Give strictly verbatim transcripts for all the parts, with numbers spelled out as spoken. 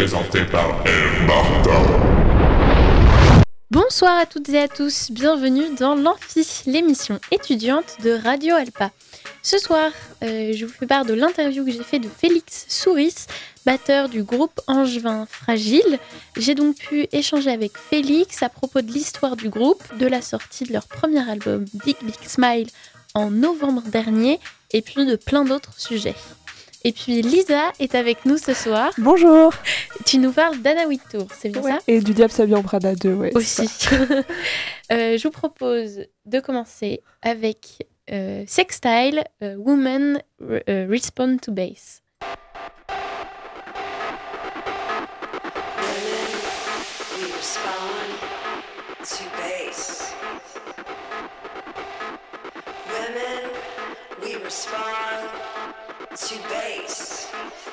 présenté par Martha. Bonsoir à toutes et à tous, bienvenue dans l'Amphi, l'émission étudiante de Radio Alpa. Ce soir, euh, je vous fais part de l'interview que j'ai faite de Félix Souris, batteur du groupe angevin Fragile. J'ai donc pu échanger avec Félix à propos de l'histoire du groupe, de la sortie de leur premier album Big Big Smile en novembre dernier, et puis de plein d'autres sujets. Et puis Lisa est avec nous ce soir. Bonjour. Tu nous parles d'Anna Wintour, c'est bien ouais. ça ? Et du Diable s'habille en Prada deux, ouais. Aussi. euh, je vous propose de commencer avec euh, Sextile, euh, Woman euh, Respond to Bass. We respond to bass. Women, we respond to bass.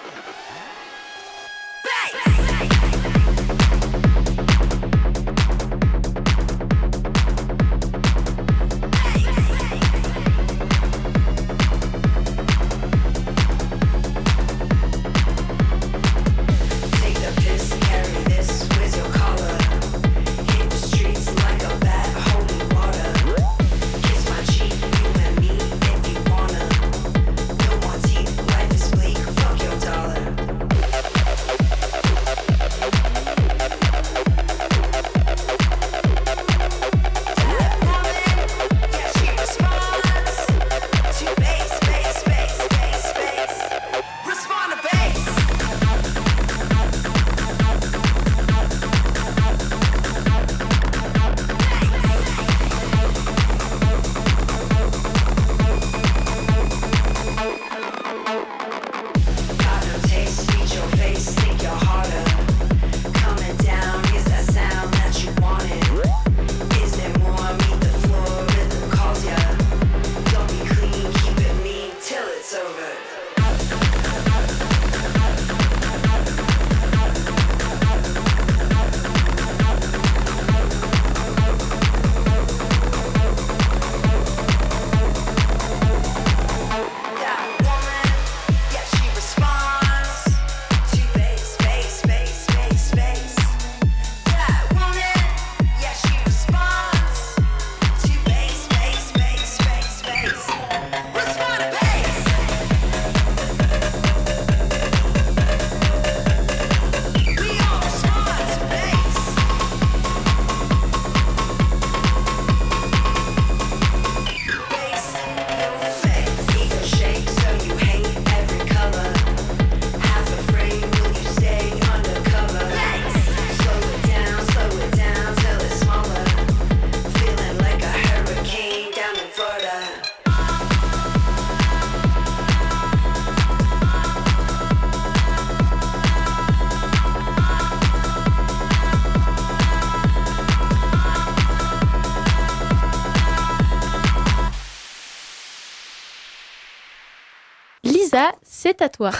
C'est à toi.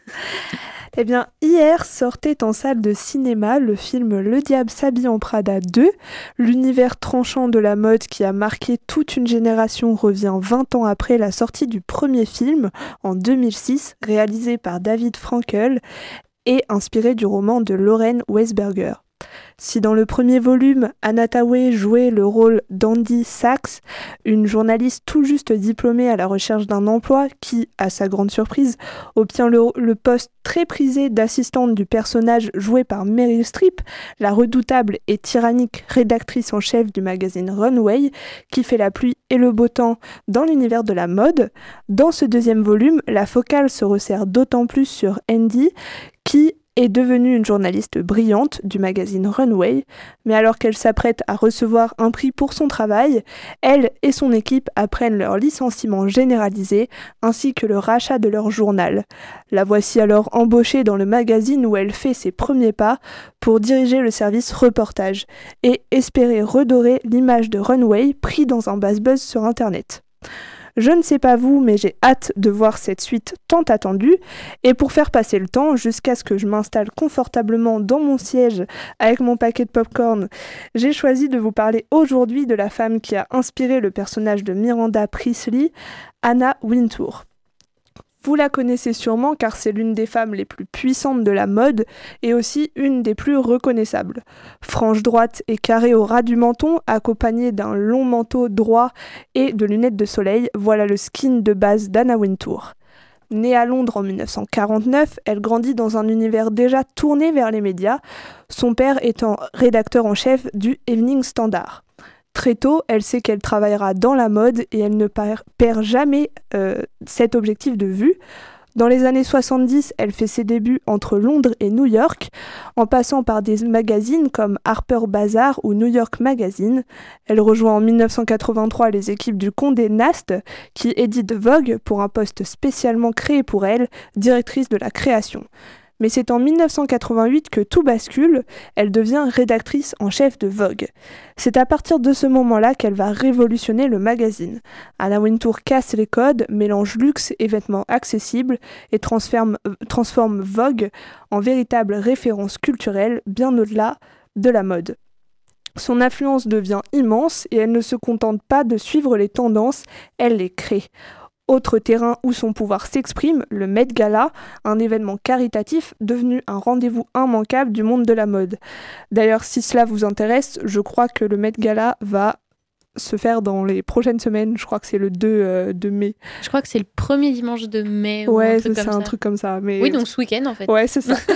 Eh bien, hier sortait en salle de cinéma le film Le Diable s'habille en Prada deux. L'univers tranchant de la mode qui a marqué toute une génération revient vingt ans après la sortie du premier film, en deux mille six, réalisé par David Frankel et inspiré du roman de Lauren Weisberger. Si dans le premier volume, Anna Hathaway jouait le rôle d'Andy Sachs, une journaliste tout juste diplômée à la recherche d'un emploi qui, à sa grande surprise, obtient le, le poste très prisé d'assistante du personnage joué par Meryl Streep, la redoutable et tyrannique rédactrice en chef du magazine Runway, qui fait la pluie et le beau temps dans l'univers de la mode, dans ce deuxième volume, la focale se resserre d'autant plus sur Andy, qui est devenue une journaliste brillante du magazine Runway, mais alors qu'elle s'apprête à recevoir un prix pour son travail, elle et son équipe apprennent leur licenciement généralisé ainsi que le rachat de leur journal. La voici alors embauchée dans le magazine où elle fait ses premiers pas pour diriger le service reportage et espérer redorer l'image de Runway pris dans un buzz-buzz sur Internet. Je ne sais pas vous, mais j'ai hâte de voir cette suite tant attendue. Et pour faire passer le temps, jusqu'à ce que je m'installe confortablement dans mon siège avec mon paquet de popcorn, j'ai choisi de vous parler aujourd'hui de la femme qui a inspiré le personnage de Miranda Priestly, Anna Wintour. Vous la connaissez sûrement car c'est l'une des femmes les plus puissantes de la mode et aussi une des plus reconnaissables. Frange droite et carrée au ras du menton, accompagnée d'un long manteau droit et de lunettes de soleil, voilà le skin de base d'Anna Wintour. Née à Londres en dix-neuf cent quarante-neuf, elle grandit dans un univers déjà tourné vers les médias, son père étant rédacteur en chef du Evening Standard. Très tôt, elle sait qu'elle travaillera dans la mode et elle ne perd jamais euh, cet objectif de vue. Dans les années soixante-dix, elle fait ses débuts entre Londres et New York, en passant par des magazines comme Harper's Bazaar ou New York Magazine. Elle rejoint en dix-neuf cent quatre-vingt-trois les équipes du Condé Nast, qui édite Vogue pour un poste spécialement créé pour elle, directrice de la création. Mais c'est en dix-neuf cent quatre-vingt-huit que tout bascule, elle devient rédactrice en chef de Vogue. C'est à partir de ce moment-là qu'elle va révolutionner le magazine. Anna Wintour casse les codes, mélange luxe et vêtements accessibles et transforme, euh, transforme Vogue en véritable référence culturelle bien au-delà de la mode. Son influence devient immense et elle ne se contente pas de suivre les tendances, elle les crée. Autre terrain où son pouvoir s'exprime, le Met Gala, un événement caritatif devenu un rendez-vous immanquable du monde de la mode. D'ailleurs, si cela vous intéresse, je crois que le Met Gala va se faire dans les prochaines semaines. Je crois que c'est le deux euh, de mai. Je crois que c'est le premier dimanche de mai. Ouais, ou un c'est, truc c'est comme un ça. truc comme ça. Mais... Oui, donc ce week-end en fait. Ouais, c'est ça.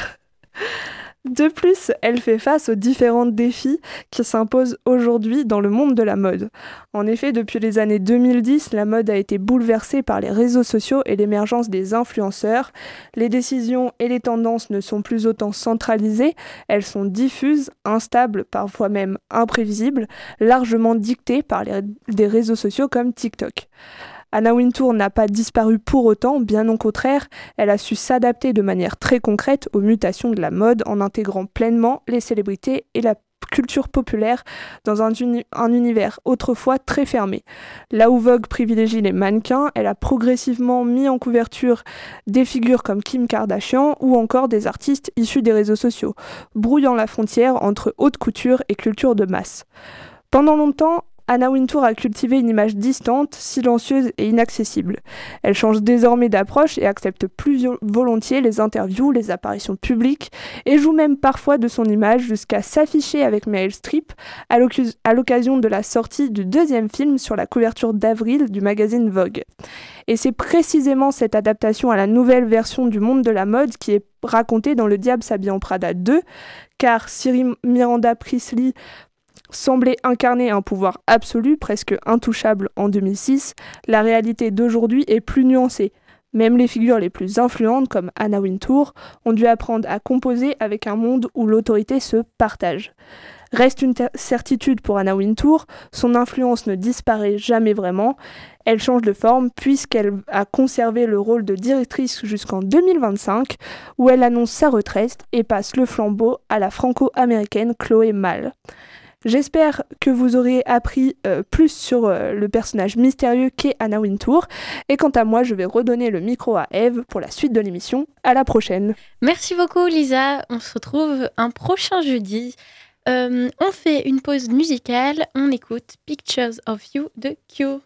De plus, elle fait face aux différents défis qui s'imposent aujourd'hui dans le monde de la mode. En effet, depuis les années deux mille dix, la mode a été bouleversée par les réseaux sociaux et l'émergence des influenceurs. Les décisions et les tendances ne sont plus autant centralisées, elles sont diffuses, instables, parfois même imprévisibles, largement dictées par les, des réseaux sociaux comme TikTok. Anna Wintour n'a pas disparu pour autant, bien au contraire, elle a su s'adapter de manière très concrète aux mutations de la mode en intégrant pleinement les célébrités et la culture populaire dans un, uni- un univers autrefois très fermé. Là où Vogue privilégie les mannequins, elle a progressivement mis en couverture des figures comme Kim Kardashian ou encore des artistes issus des réseaux sociaux, brouillant la frontière entre haute couture et culture de masse. Pendant longtemps, Anna Wintour a cultivé une image distante, silencieuse et inaccessible. Elle change désormais d'approche et accepte plus volontiers les interviews, les apparitions publiques et joue même parfois de son image jusqu'à s'afficher avec Meryl Streep à, l'oc- à l'occasion de la sortie du deuxième film sur la couverture d'avril du magazine Vogue. Et c'est précisément cette adaptation à la nouvelle version du monde de la mode qui est racontée dans Le Diable s'habille en Prada deux, car Siri Miranda Priestley semblait incarner un pouvoir absolu, presque intouchable en deux mille six, la réalité d'aujourd'hui est plus nuancée. Même les figures les plus influentes, comme Anna Wintour, ont dû apprendre à composer avec un monde où l'autorité se partage. Reste une ter- certitude pour Anna Wintour, son influence ne disparaît jamais vraiment. Elle change de forme puisqu'elle a conservé le rôle de directrice jusqu'en deux mille vingt-cinq, où elle annonce sa retraite et passe le flambeau à la franco-américaine Chloé Mal. J'espère que vous aurez appris euh, plus sur euh, le personnage mystérieux qu'est Anna Wintour. Et quant à moi, je vais redonner le micro à Eve pour la suite de l'émission. À la prochaine. Merci beaucoup Lisa, on se retrouve un prochain jeudi. Euh, on fait une pause musicale, on écoute Pictures of You de Kyo.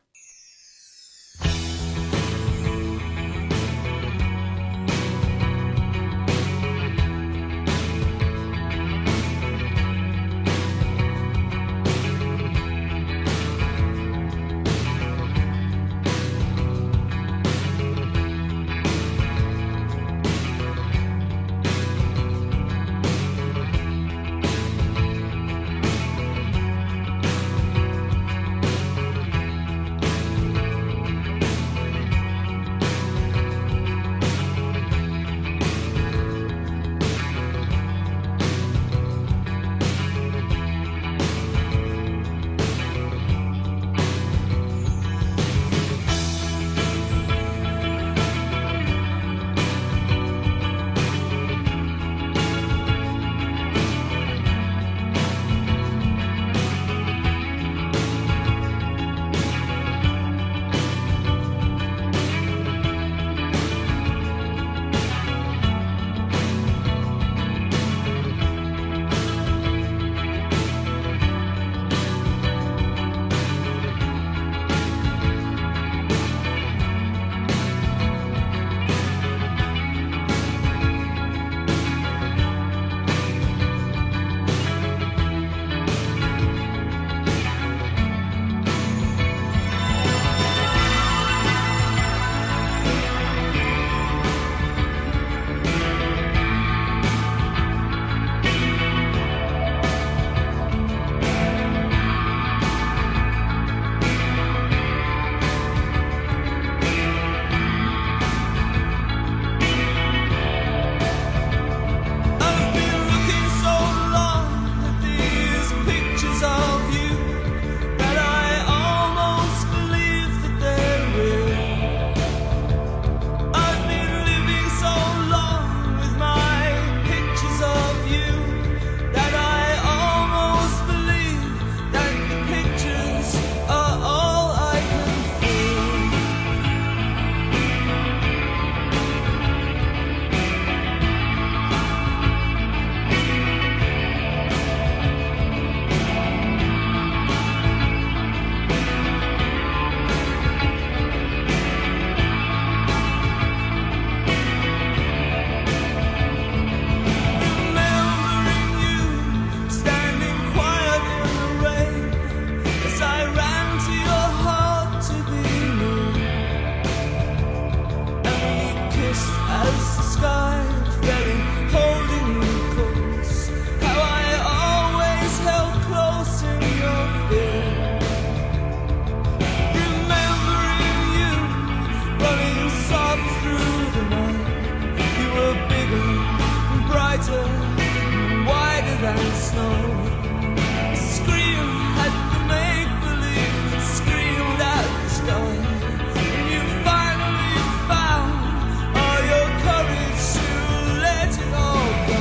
water, wider than snow. Scream at the make-believe, screamed at the sky. And you finally found all your courage to let it all go.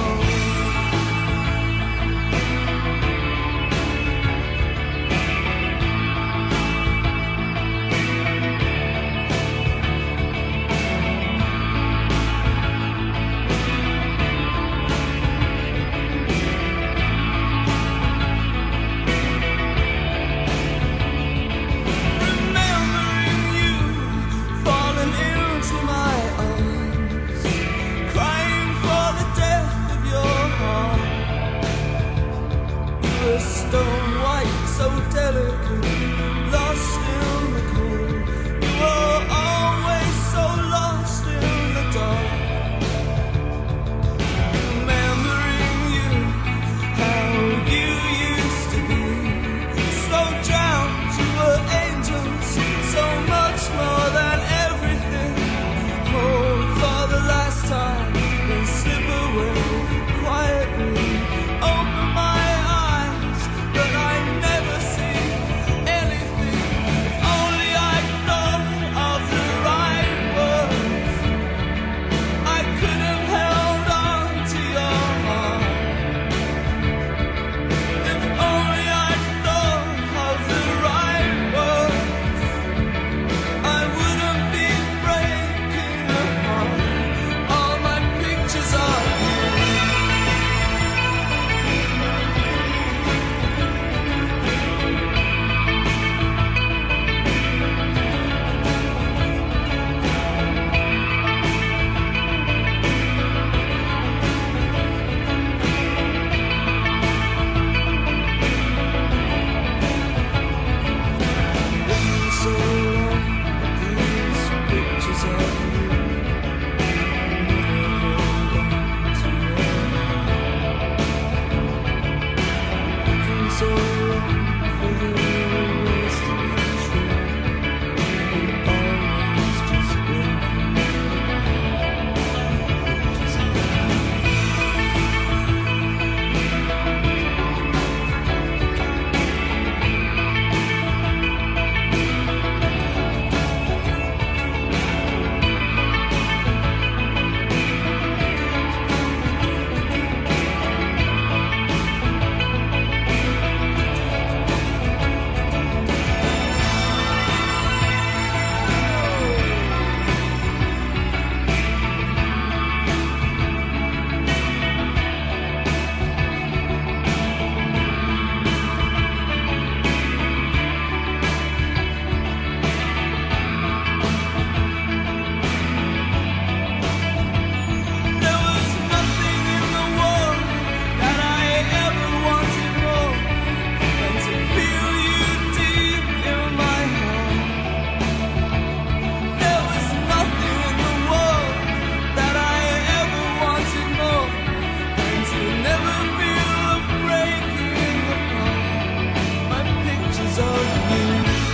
Remembering you, falling into my arms, crying for the death of your heart. You were stone white, so delicate, lost in the cold. You were always so lost in the dark. Remembering you, how you used to be, so drowned, you were angels, so much more than everything. Oh, for the last time, then slip away quietly. Open my eyes, but I never see anything. If only I thought of the right words, I could have held on to your heart. If only I thought of the right words, I wouldn't be breaking apart. All my pictures are you. Looking so long at these pictures of you. Looking so long for the words to be true, and always just breaking pictures of you. There was nothing in the world that I ever wanted more than to feel you deep in my heart. There was nothing in the world that I ever wanted more than to never feel a breaking apart. My pictures of you.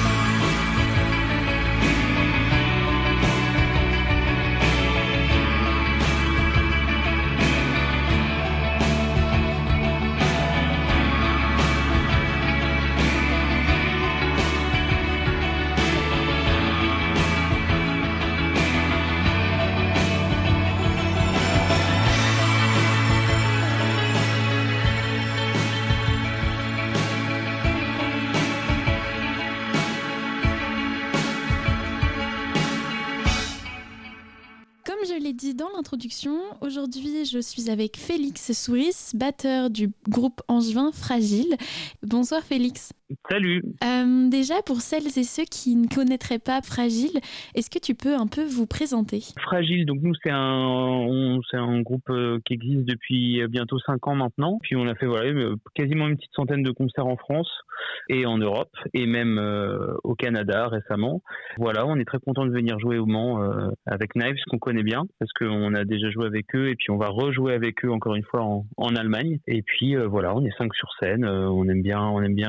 Comme je l'ai dit dans l'introduction, aujourd'hui je suis avec Félix Souris, batteur du groupe angevin Fragile. Bonsoir Félix. Salut. Euh, déjà, pour celles et ceux qui ne connaîtraient pas Fragile, est-ce que tu peux un peu vous présenter ? Fragile, donc nous c'est un, on, c'est un groupe euh, qui existe depuis bientôt cinq ans maintenant. Puis on a fait voilà euh, quasiment une petite centaine de concerts en France et en Europe et même euh, au Canada récemment. Voilà, on est très content de venir jouer au Mans euh, avec Knives qu'on connaît bien parce qu'on a déjà joué avec eux et puis on va rejouer avec eux encore une fois en, en Allemagne. Et puis euh, voilà, on est cinq sur scène, euh, on aime bien, on aime bien jouer fort.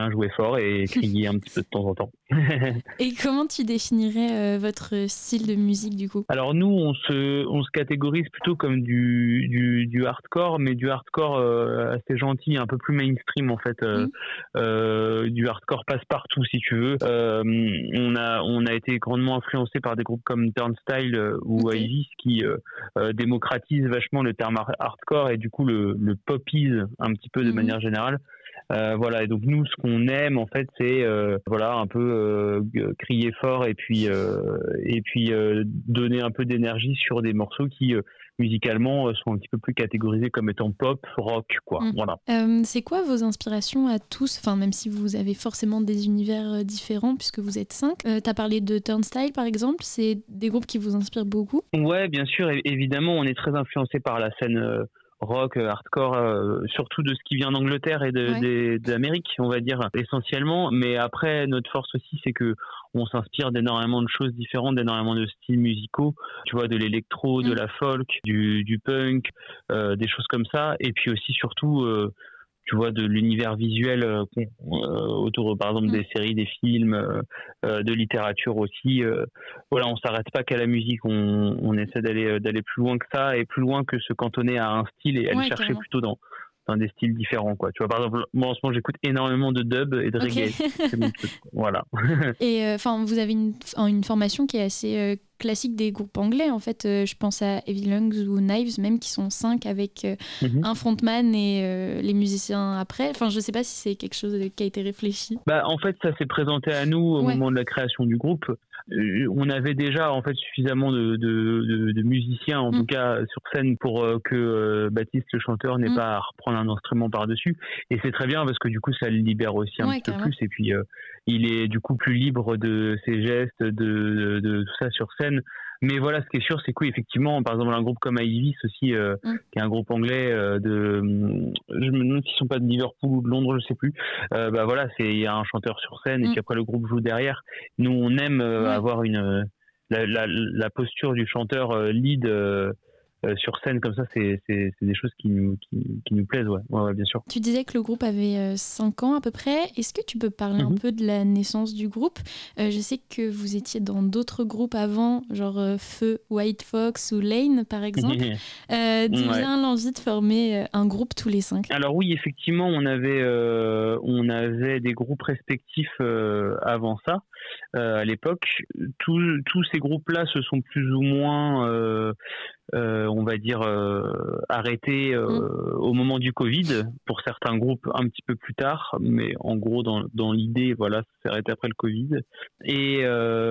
fort et crier un petit peu de temps en temps. Et comment tu définirais euh, votre style de musique du coup? Alors nous, on se, on se catégorise plutôt comme du, du, du hardcore, mais du hardcore euh, assez gentil, un peu plus mainstream en fait. Euh, Mmh. euh, du hardcore passe-partout si tu veux. Euh, on a, on a été grandement influencé par des groupes comme Turnstile euh, ou Ok. Ivis qui euh, euh, démocratisent vachement le terme har- hardcore et du coup le, le popise un petit peu de Mhm. manière générale. Euh, voilà, et donc nous, ce qu'on aime en fait, c'est euh, voilà un peu euh, g- crier fort et puis euh, et puis euh, donner un peu d'énergie sur des morceaux qui euh, musicalement euh, sont un petit peu plus catégorisés comme étant pop, rock, quoi. Mm. Voilà. Euh, c'est quoi vos inspirations à tous? Enfin, même si vous avez forcément des univers euh, différents puisque vous êtes cinq. Euh, T'as parlé de Turnstile par exemple, c'est des groupes qui vous inspirent beaucoup? Ouais, bien sûr, é- évidemment, on est très influencé par la scène euh, rock, euh, hardcore, euh, surtout de ce qui vient d'Angleterre et de, Ouais. des- d'Amérique, on va dire essentiellement. Mais après, notre force aussi, c'est que on s'inspire d'énormément de choses différentes, d'énormément de styles musicaux. Tu vois, de l'électro, de Mm. la folk, du, du punk, euh, des choses comme ça. Et puis aussi, surtout. Euh, tu vois, de l'univers visuel euh, qu'on- euh, autour, par exemple, Mm. des séries, des films, euh, euh, de littérature aussi. Euh, voilà, on s'arrête pas qu'à la musique, on, on essaie d'aller euh, d'aller plus loin que ça et plus loin que se cantonner à un style et aller Ouais, chercher carrément. plutôt dans dans des styles différents, quoi. Tu vois, par exemple, moi en ce moment, j'écoute énormément de dub et de Ok. reggae. C'est mon truc. Voilà. Et enfin, vous avez une, une formation qui est assez euh, classique des groupes anglais en fait. Euh, je pense à Heavy Lungs ou Knives même qui sont cinq avec euh, Mhm. un frontman et euh, les musiciens après. Enfin, je sais pas si c'est quelque chose qui a été réfléchi. Bah, en fait, ça s'est présenté à nous au Ouais. moment de la création du groupe. Euh, on avait déjà en fait suffisamment de, de, de, de musiciens, en Mm. tout cas sur scène, pour euh, que euh, Baptiste le chanteur n'ait Mm. pas à reprendre un instrument par-dessus. Et c'est très bien parce que du coup, ça le libère aussi un Ouais, petit peu carrément. plus. Et puis, euh, il est du coup plus libre de ses gestes, de, de, de tout ça sur scène. Mais voilà, ce qui est sûr, c'est que oui, effectivement, par exemple, un groupe comme Ivis aussi, euh, Mm. qui est un groupe anglais euh, de, je me demande s'ils sont pas de Liverpool ou de Londres, je sais plus. Euh, bah voilà, c'est il y a un chanteur sur scène et Mm. puis après le groupe joue derrière. Nous, on aime euh, Ouais. avoir une euh, la, la, la posture du chanteur euh, lead euh, euh, sur scène comme ça, c'est c'est c'est des choses qui nous qui, qui nous plaisent, ouais. Ouais, ouais, bien sûr. Tu disais que le groupe avait cinq ans à peu près. Est-ce que tu peux parler un Mhm. peu de la naissance du groupe? Euh, Je sais que vous étiez dans d'autres groupes avant, genre euh, Feu, White Fox ou Lane par exemple. Euh, D'où Ouais. vient l'envie de former euh, un groupe tous les cinq? Alors oui, effectivement, on avait euh, on avait des groupes respectifs euh, avant ça. Euh, à l'époque, tous tous ces groupes-là se sont plus ou moins euh, euh, on va dire euh, arrêtés euh, Mm. au moment du Covid, pour certains groupes un petit peu plus tard, mais en gros dans dans l'idée, voilà, ça s'est arrêté après le Covid. Et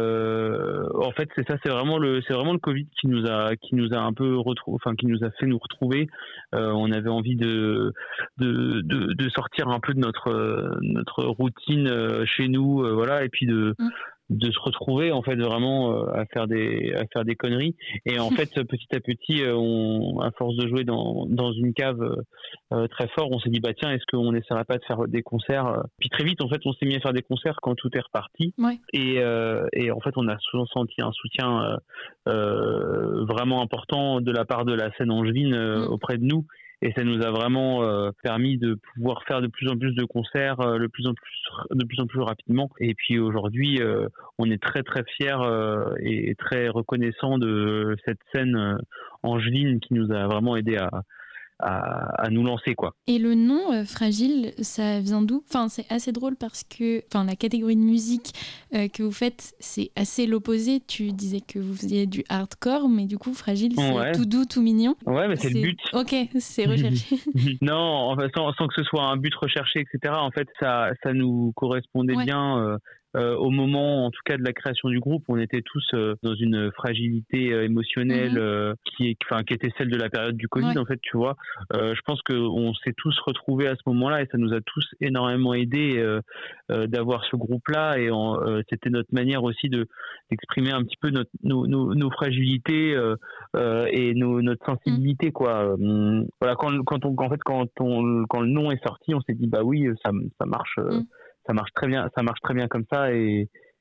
euh, en fait, c'est ça, c'est vraiment le c'est vraiment le Covid qui nous a qui nous a un peu retrouvé, enfin qui nous a fait nous retrouver. Euh, on avait envie de de, de de sortir un peu de notre euh, notre routine euh, chez nous, euh, voilà, et puis de Mm. de se retrouver en fait vraiment euh, à faire des à faire des conneries. Et en fait, petit à petit, euh, on, à force de jouer dans dans une cave euh, euh, très fort, on s'est dit bah tiens, est-ce qu'on n'essaierait pas de faire des concerts? euh. Puis très vite, en fait, on s'est mis à faire des concerts quand tout est reparti. Ouais. Et euh, et en fait, on a souvent senti un soutien euh, euh, vraiment important de la part de la scène angevine euh, Mm. auprès de nous. Et ça nous a vraiment euh, permis de pouvoir faire de plus en plus de concerts, euh, de plus en plus, de plus en plus rapidement. Et puis aujourd'hui, euh, on est très très fiers euh, et très reconnaissants de cette scène euh, angevine qui nous a vraiment aidé à, à, à nous lancer, quoi. Et le nom euh, Fragile, ça vient d'où? Enfin, c'est assez drôle parce que enfin, la catégorie de musique euh, que vous faites, c'est assez l'opposé. Tu disais que vous faisiez du hardcore, mais du coup, Fragile, c'est Ouais. tout doux, tout mignon. Ouais, mais c'est le but. Ok, c'est recherché. Non, enfin, sans, sans que ce soit un but recherché, et cetera. En fait, ça, ça nous correspondait Ouais. bien. Euh, euh, au moment, en tout cas, de la création du groupe, on était tous euh, dans une fragilité euh, émotionnelle Mhm. euh, qui, est, enfin, qui était celle de la période du Covid, Ouais. en fait, tu vois. Euh, je pense qu'on s'est tous retrouvés à ce moment-là et ça nous a tous énormément aidé euh, euh, d'avoir ce groupe-là et en, euh, c'était notre manière aussi de d'exprimer un petit peu notre, nos, nos, nos fragilités euh, euh, et nos, notre sensibilité, quoi. Hum, voilà, quand, quand on, en fait, quand on, quand le nom est sorti, on s'est dit bah oui, ça, ça marche. euh, Mm. ça marche très bien, ça marche très bien comme ça et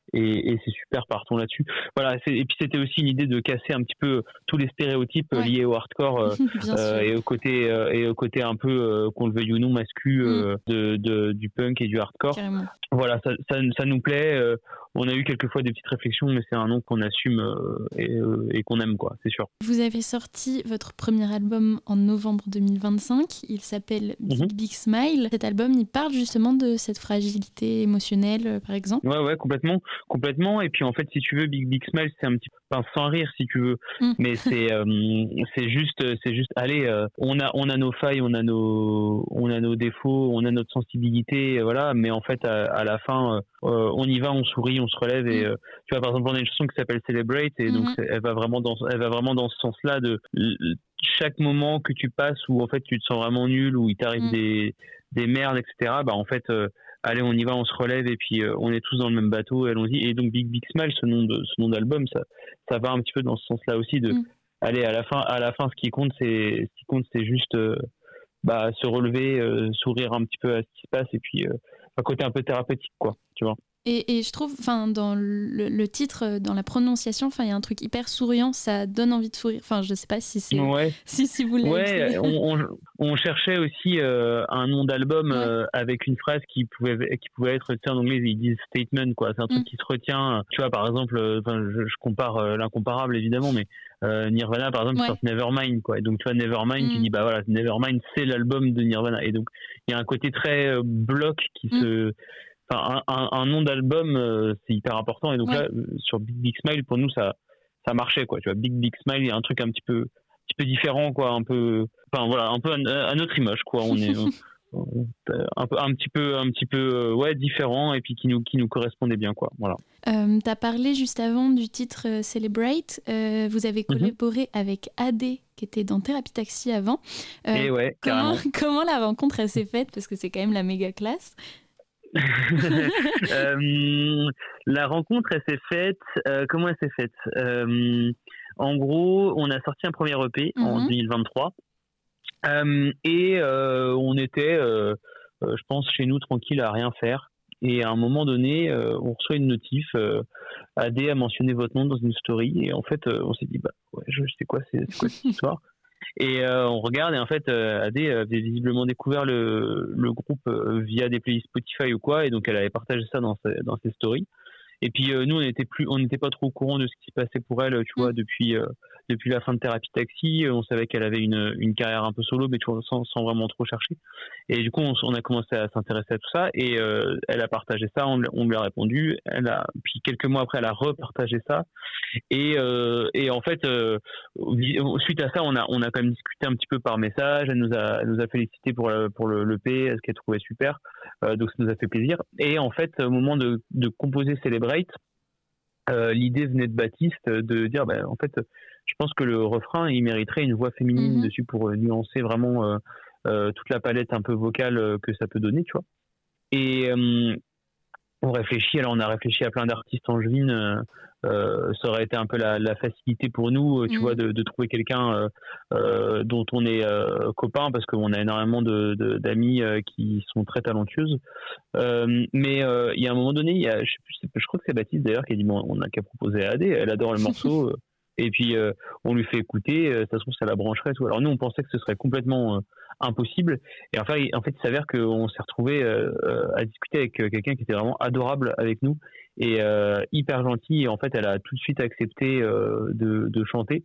et, et c'est super, partons là-dessus. Voilà, c'est, et puis c'était aussi une idée de casser un petit peu tous les stéréotypes Ouais. liés au hardcore euh, Bien euh, sûr. et au côté euh, et au côté un peu euh, qu'on le veuille ou non mascu euh, de, de du punk et du hardcore. Carrément. Voilà, ça, ça, ça nous plaît. euh, on a eu quelquefois des petites réflexions, mais c'est un nom qu'on assume euh, et, euh, et qu'on aime, quoi, c'est sûr. Vous avez sorti votre premier album en novembre deux mille vingt-cinq. Il s'appelle Big Mhm. Big Smile. Cet album, il parle justement de cette fragilité émotionnelle, euh, par exemple. Ouais, ouais, complètement, complètement. Et puis en fait, si tu veux, Big Big Smile, c'est un petit peu, enfin, sans rire, si tu veux, Mm. mais c'est, euh, c'est juste, c'est juste, allez, euh, on a, on a nos failles, on a nos, on a nos défauts, on a notre sensibilité, euh, voilà. Mais en fait, à, à la fin, euh, euh, on y va, on sourit, on se relève. Et Mm. euh, tu vois, par exemple, on a une chanson qui s'appelle Celebrate, et donc Mhm. c'est- elle va vraiment dans, elle va vraiment dans ce sens-là de l- chaque moment que tu passes où en fait tu te sens vraiment nul, où il t'arrive Mm. des, des merdes, et cetera. Bah en fait. Euh, allez, on y va, on se relève et puis euh, on est tous dans le même bateau, allons-y. Et donc Big Big Smile, ce nom de ce nom d'album, ça ça va un petit peu dans ce sens-là aussi de Mm. allez, à la fin à la fin ce qui compte c'est ce qui compte c'est juste euh, bah se relever, euh, sourire un petit peu à ce qui se passe et puis euh, un côté un peu thérapeutique, quoi, tu vois. Et, et je trouve, enfin, dans le, le titre, euh, dans la prononciation, enfin, il y a un truc hyper souriant, ça donne envie de sourire. Enfin, je sais pas si c'est, Ouais. si, si vous l'avez. Ouais, on, on, on cherchait aussi euh, un nom d'album euh, avec une phrase qui pouvait qui pouvait être, tu sais, en anglais ils disent statement, quoi. C'est un truc Mm. qui se retient. Tu vois, par exemple, euh, enfin, je, je compare euh, l'incomparable évidemment, mais euh, Nirvana par exemple Ouais. sort Nevermind, quoi. Et donc tu vois Nevermind, Mm. tu dis bah voilà, Nevermind c'est l'album de Nirvana. Et donc il y a un côté très euh, bloc qui Mm. se Enfin, un, un, un nom d'album, euh, c'est hyper important. Et donc Ouais. là, euh, sur Big Big Smile, pour nous, ça, ça marchait, quoi. Tu vois, Big Big Smile, il y a un truc un petit peu, un petit peu différent, quoi. Un peu, enfin voilà, un peu à, à notre image, quoi. On est on- on- un peu, un petit peu, un petit peu, euh, ouais, différent et puis qui nous, qui nous correspondait bien, quoi. Voilà. Euh, t'as parlé juste avant du titre euh, Celebrate. Euh, vous avez Mhm. collaboré avec A D, qui était dans Thérapie Taxi avant. Euh, et ouais, comment, carrément. comment la rencontre elle s'est faite? Parce que c'est quand même la méga classe. Euh, la rencontre, elle s'est faite. Euh, comment elle s'est faite euh, En gros, on a sorti un premier E P en Mhm. deux mille vingt-trois euh, et euh, on était, euh, euh, je pense, chez nous tranquille à rien faire. Et à un moment donné, euh, on reçoit une notif. Euh, A D a mentionné votre nom dans une story et en fait, euh, on s'est dit bah ouais, je sais quoi, c'est, c'est quoi cette histoire. Et euh, on regarde et en fait euh, A D avait visiblement découvert le, le groupe euh, via des playlists Spotify ou quoi, et donc elle avait partagé ça dans ses, dans ses stories. Et puis euh, nous on n'était plus, on n'était pas trop au courant de ce qui se passait pour elle, tu vois, depuis euh, depuis la fin de Thérapie Taxi. On savait qu'elle avait une une carrière un peu solo, mais tu vois, sans, sans vraiment trop chercher. Et du coup on, on a commencé à s'intéresser à tout ça et euh, elle a partagé ça, on, on lui a répondu. Elle a, puis quelques mois après elle a repartagé ça. Et, euh, et en fait, euh, suite à ça, on a, on a quand même discuté un petit peu par message. Elle nous a, elle nous a félicité pour, le, pour le, l'E P, ce qu'elle trouvait super. Euh, donc ça nous a fait plaisir. Et en fait, au moment de, de composer Celebrate, euh, l'idée venait de Baptiste de dire, bah, en fait, je pense que le refrain, il mériterait une voix féminine Mhm. dessus pour nuancer vraiment euh, euh, toute la palette un peu vocale euh, que ça peut donner, tu vois. Et euh, on réfléchit, alors on a réfléchi à plein d'artistes angevines. Euh, euh, ça aurait été un peu la, la facilité pour nous, tu Mhm. vois, de, de trouver quelqu'un euh, euh, dont on est euh, copain, parce qu'on a énormément de, de, d'amis euh, qui sont très talentueuses. Euh, mais euh, il y a un moment donné, il y a, je, sais plus, je crois que c'est Baptiste d'ailleurs qui a dit bon, on n'a qu'à proposer à A D, elle adore le morceau. euh, et puis euh, on lui fait écouter, euh, ça se trouve ça la brancherait, tout. Alors nous on pensait que ce serait complètement euh, impossible, et enfin en fait il s'avère qu'on s'est retrouvé euh, euh, à discuter avec euh, quelqu'un qui était vraiment adorable avec nous et euh, hyper gentil, et en fait elle a tout de suite accepté euh, de, de chanter,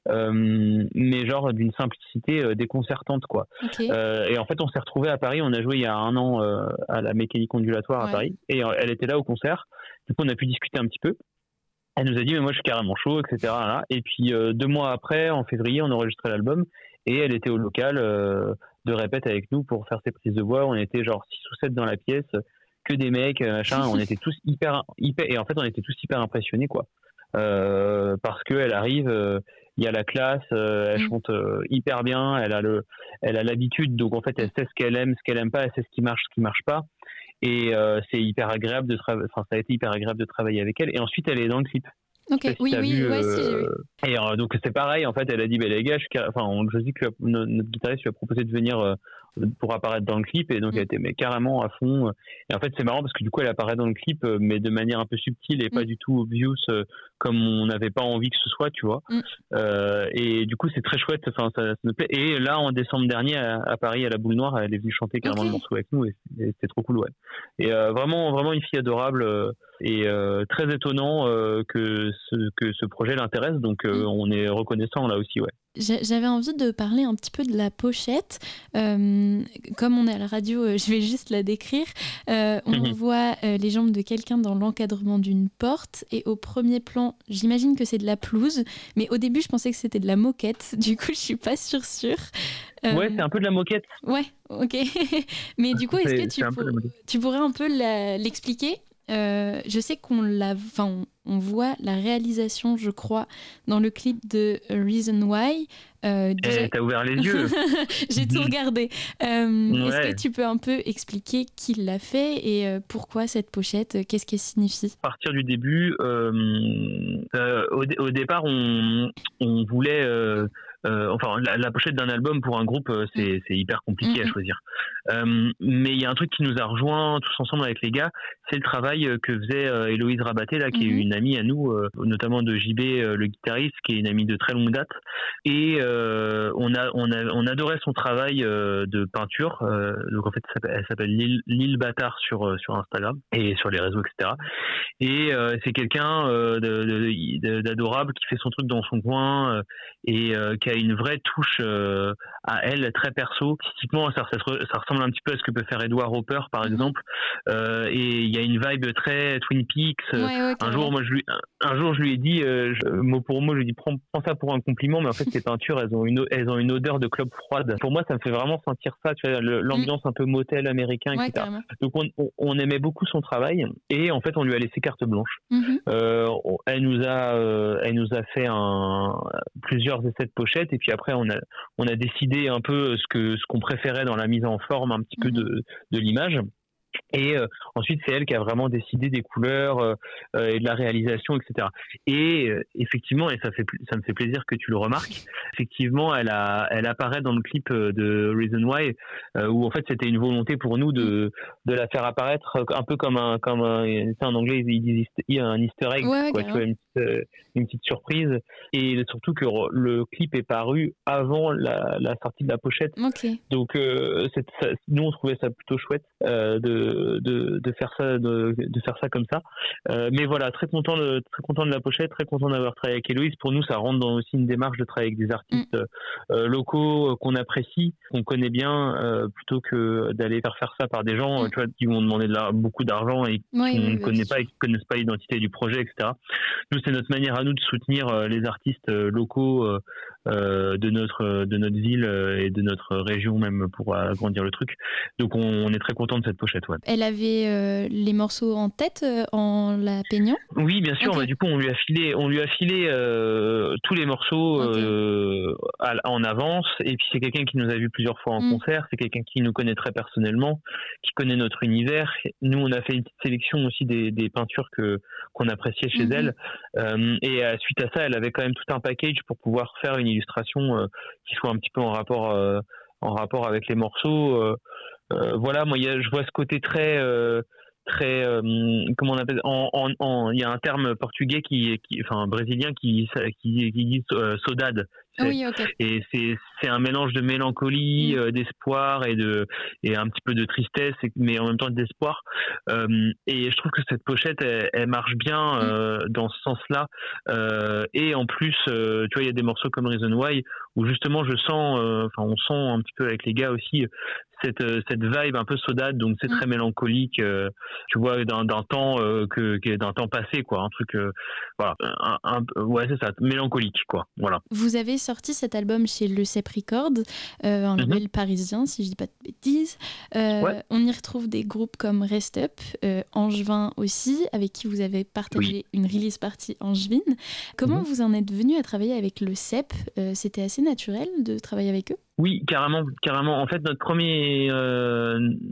euh, mais genre d'une simplicité euh, déconcertante, quoi. Ok. Euh, et en fait on s'est retrouvé à Paris, on a joué il y a un an euh, à la Mécanique Ondulatoire à Ouais. Paris, et euh, elle était là au concert. Du coup on a pu discuter un petit peu. Elle nous a dit mais moi je suis carrément chaud, et cetera là. Et puis euh, deux mois après, en février, on enregistrait l'album et elle était au local euh, de répète avec nous pour faire ses prises de voix. On était genre six ou sept dans la pièce, que des mecs, machin. On était tous hyper hyper et en fait on était tous hyper impressionnés, quoi. Euh, parce que elle arrive, euh, il y a la classe, euh, elle Mm. chante euh, hyper bien, elle a le, elle a l'habitude, donc en fait elle sait ce qu'elle aime, ce qu'elle aime pas, elle sait ce qui marche, ce qui marche pas, et euh, c'est hyper agréable de travailler, enfin ça a été hyper agréable de travailler avec elle. Et ensuite elle est dans le clip. Ok. Je sais pas si Oui, t'as oui, vu, ouais, si, j'ai vu. euh, et euh, donc c'est pareil, en fait elle a dit bah les gars, je, enfin on, je dis que notre, notre guitariste lui a proposé de venir euh, pour apparaître dans le clip, et donc elle était mais carrément à fond. Et en fait, c'est marrant parce que du coup, elle apparaît dans le clip, mais de manière un peu subtile et pas Mm. du tout obvious, euh, comme on n'avait pas envie que ce soit, tu vois. Mm. Euh, et du coup, c'est très chouette. Enfin, ça, ça me plaît. Et là, en décembre dernier, à, à Paris, à la Boule Noire, elle est venue chanter carrément Ok. le morceau avec nous, et, et c'était trop cool, ouais. Et euh, vraiment, vraiment une fille adorable, euh, et euh, très étonnant euh, que ce que ce projet l'intéresse. Donc, euh, Mm. on est reconnaissant là aussi, ouais. J'a- J'avais envie de parler un petit peu de la pochette. Euh, comme on est à la radio, euh, je vais juste la décrire. Euh, on Mhm. voit euh, les jambes de quelqu'un dans l'encadrement d'une porte, et au premier plan, j'imagine que c'est de la pelouse, mais au début, je pensais que c'était de la moquette. Du coup, je suis pas sûre sûre. Euh, Ouais, c'est un peu de la moquette. Ouais, ok. Mais du coup, est-ce C'est- que tu, c'est un peu pour- la moquette. tu pourrais un peu la- l'expliquer? Euh, je sais qu'on l'a, enfin, on, on voit la réalisation, je crois, dans le clip de Reason Why. Euh, déjà- Eh, t'as ouvert les yeux. J'ai tout regardé. Euh, Est-ce Ouais. que tu peux un peu expliquer qui l'a fait et euh, pourquoi cette pochette? Qu'est-ce qu'elle signifie? À partir du début, euh, euh, au, dé- au départ, on, on voulait, euh, euh, enfin, la, la pochette d'un album pour un groupe, euh, c'est c'est hyper compliqué à Mhm. choisir. Euh, mais il y a un truc qui nous a rejoint tous ensemble avec les gars, c'est le travail euh, que faisait euh, Héloïse Rabaté, là, qui Mhm. est une amie à nous, euh, notamment de J B, euh, le guitariste, qui est une amie de très longue date. Et euh, on a, on a, on adorait son travail euh, de peinture. Euh, donc en fait, elle s'appelle- elle s'appelle Lille, Lille Bâtard sur euh, sur Instagram et sur les réseaux, et cetera. Et euh, c'est quelqu'un euh, de- de- de- d'adorable qui fait son truc dans son coin, euh, et euh, qui a une vraie touche euh, à elle, très perso. Typiquement, ça, ça, se re- ça ressemble un petit peu à ce que peut faire Edward Hopper, par Mhm. exemple. Euh, et il y a une vibe très Twin Peaks. Euh, Ouais, ouais, un carrément. jour, moi, je lui, un, un jour, je lui ai dit, euh, je- mot pour mot, je lui ai dit, prends, prends ça pour un compliment, mais en fait, ces peintures, elles ont une, o- elles ont une odeur de club froide. Pour moi, ça me fait vraiment sentir ça, tu vois, le- l'ambiance un peu motel américain, Ouais, et cetera. carrément. Donc, on, on, on aimait beaucoup son travail, et en fait, on lui a laissé carte blanche. Mhm. Euh, on- elle nous a, euh, elle nous a fait un, plusieurs essais de pochettes, et puis après, on a, on a décidé un peu ce que, ce qu'on préférait dans la mise en forme, un petit peu Mhm. de, de l'image. Et euh, ensuite, c'est elle qui a vraiment décidé des couleurs euh, euh, et de la réalisation, et cetera. Et euh, effectivement, et ça fait, pl- ça me fait plaisir que tu le remarques. Effectivement, elle a, elle apparaît dans le clip euh, de Reason Why, euh, où en fait, c'était une volonté pour nous de, de la faire apparaître un peu comme un, comme un, tu sais, en anglais ils disent easter- un Easter egg, Ouais, ouais, quoi, tu carrément. vois, une petite, euh, une petite surprise. Et surtout que le clip est paru avant la, la sortie de la pochette. Ok. Donc, euh, c'est, ça, nous, on trouvait ça plutôt chouette euh, de, de, de faire ça, de, de faire ça comme ça. Euh, mais voilà, très content de, très content de la pochette, très content d'avoir travaillé avec Héloïse. Pour nous, ça rentre dans aussi une démarche de travailler avec des artistes euh, locaux euh, qu'on apprécie, qu'on connaît bien, euh, plutôt que d'aller faire faire ça par des gens, Mm. euh, tu vois, qui vont demander de la, beaucoup d'argent et Ouais, qu'on ouais, ne bah, connaît c'est pas et sûr. qui connaissent pas l'identité du projet, et cetera. Nous, c'est notre manière à nous de soutenir euh, les artistes euh, locaux euh, euh, de notre de notre ville euh, et de notre région même pour agrandir le truc. Donc, on, on est très content de cette pochette, ouais. Elle avait euh, les morceaux en tête euh, en la peignant. Oui, bien sûr. Ok. Bah, du coup, on lui a filé, on lui a filé euh, tous les morceaux Ok. euh, à- en avance. Et puis c'est quelqu'un qui nous a vu plusieurs fois en Mm. concert. C'est quelqu'un qui nous connaît très personnellement, qui connaît notre univers. Nous, on a fait une petite sélection aussi des, des peintures que qu'on appréciait chez Mhm. elle. Euh, et euh, suite à ça, elle avait quand même tout un package pour pouvoir faire une illustration euh, qui soit un petit peu en rapport euh, en rapport avec les morceaux. Euh, euh, voilà, moi, il y a, je vois ce côté très euh, très euh, comment on appelle en en en il y a un terme portugais qui qui enfin brésilien qui qui, qui dit euh, saudade. Ah oui, ok. Et c'est c'est un mélange de mélancolie, Mm. euh, d'espoir et de et un petit peu de tristesse, et- mais en même temps d'espoir. Euh, et je trouve que cette pochette, elle, elle marche bien euh, dans ce sens-là. Euh, et en plus, euh, tu vois, il y a des morceaux comme Reason Why où justement je sens, euh, enfin on sent un petit peu avec les gars aussi cette euh, cette vibe un peu saudade, donc c'est Mm. très mélancolique. Euh, tu vois, d'un d'un temps euh, que, que d'un temps passé, quoi, un truc, euh, voilà, un, un, ouais, c'est ça, mélancolique, quoi, voilà. Vous avez sorti cet album chez Le Cep Records, euh, un Mhm. label parisien, si je dis pas de bêtises. Euh, Ouais. On y retrouve des groupes comme Rest Up, euh, Angevin aussi, avec qui vous avez partagé une release party angevine. Comment Mhm. vous en êtes venu à travailler avec Le Cep? Euh, C'était assez naturel de travailler avec eux? Oui, carrément, carrément. En fait, notre premier, euh,